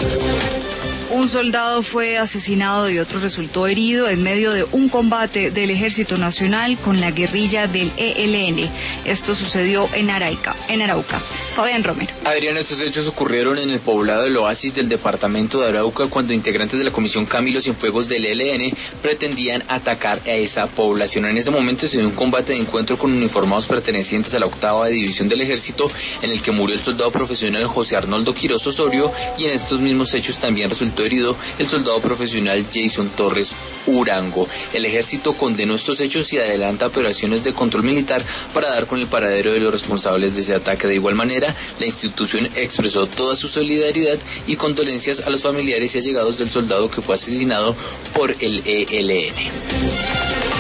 Un soldado fue asesinado y otro resultó herido en medio de un combate del Ejército Nacional con la guerrilla del ELN. Esto sucedió en Arauca. Fabián Romero. Adrián, estos hechos ocurrieron en el poblado del Oasis del departamento de Arauca cuando integrantes de la Comisión Camilo Cienfuegos del ELN pretendían atacar a esa población. En ese momento se dio un combate de encuentro con uniformados pertenecientes a la 8ª División del Ejército, en el que murió el soldado profesional José Arnoldo Quiroz Osorio, y en estos mismos hechos también resultó herido el soldado profesional Jason Torres Urango. El ejército condenó estos hechos y adelanta operaciones de control militar para dar con el paradero de los responsables de ese ataque. De igual manera, la institución expresó toda su solidaridad y condolencias a los familiares y allegados del soldado que fue asesinado por el ELN.